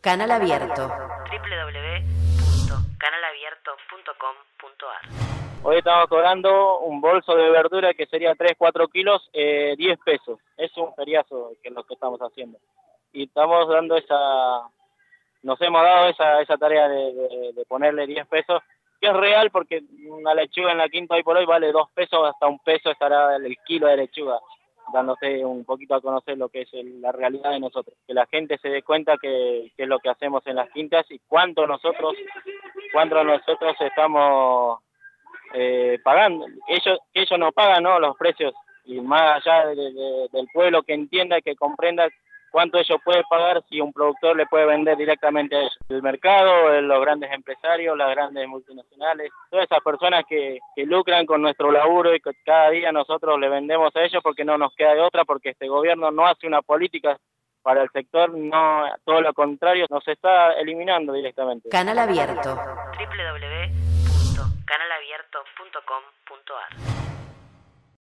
Canal Abierto. www.canalabierto.com.ar. Hoy estamos cobrando un bolso de verdura que sería 3-4 kilos, 10 pesos. Es un feriazo que es lo que estamos haciendo. Y estamos dando nos hemos dado esa tarea de ponerle 10 pesos, que es real porque una lechuga en la Quinta hoy por hoy vale 2 pesos, hasta 1 peso estará el kilo de lechuga, dándose un poquito a conocer lo que es la realidad de nosotros. Que la gente se dé cuenta que es lo que hacemos en las quintas y cuánto nosotros estamos pagando. Ellos no pagan, ¿no?, los precios, y más allá del pueblo que entienda y que comprenda cuánto ellos pueden pagar si un productor le puede vender directamente a ellos. El mercado, los grandes empresarios, las grandes multinacionales, todas esas personas que lucran con nuestro laburo y que cada día nosotros le vendemos a ellos porque no nos queda de otra, porque este gobierno no hace una política para el sector, no, todo lo contrario, nos está eliminando directamente. Canal Abierto. www.canalabierto.com.ar